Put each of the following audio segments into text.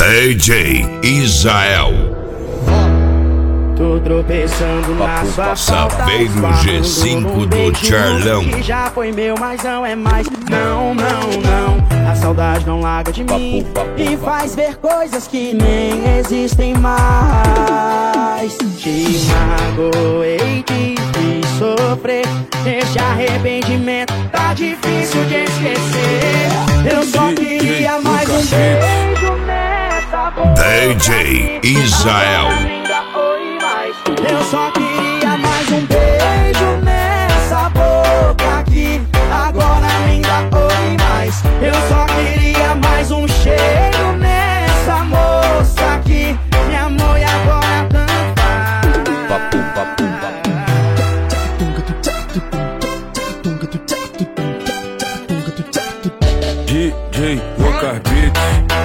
DJ Israel. Tô tropeçando na sua falta, Veio no G5 do Charlão. Que já foi meu, mas não é mais. Não, não, não. A saudade não larga de mim e faz ver coisas que nem existem mais. Te magoei, te fiz sofrer. Esse arrependimento tá difícil de esquecer. Eu só queria mais um beijo nessa boca. DJ Israel. Eu só queria mais um beijo nessa boca aqui. Agora me dá oi mais. Eu só queria mais um cheiro nessa moça aqui. Me amor e agora DJ Walker Beat.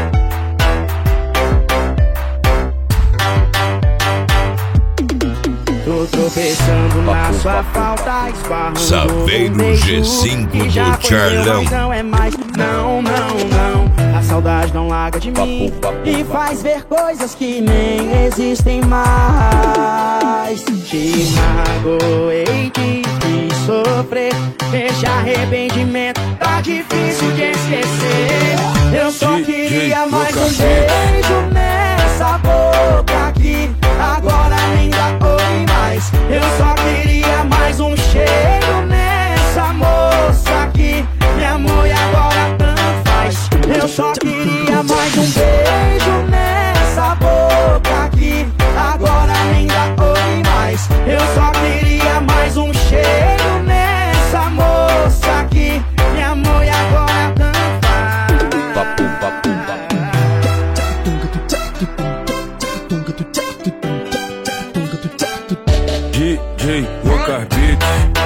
Tô tropeçando na sua falta, esbarrando Veio no G5 que já do foi meu, Charlão. mas não é mais. Não, não, não. A saudade não larga de mim e faz ver coisas que nem existem mais. Te magoei, te fiz sofrer. Esse arrependimento tá difícil de esquecer. Eu só queria mais um beijo nessa boca aqui. Agora me dá oi mais. Eu só queria mais um cheiro nessa moça aqui. Me amor e agora tanto faz. Eu só queria mais um beijo nessa boca aqui. Agora me dá oi mais. Eu só queria mais um cheiro nessa moça aqui. Me amor e agora tanto faz. DJ Walker Beat.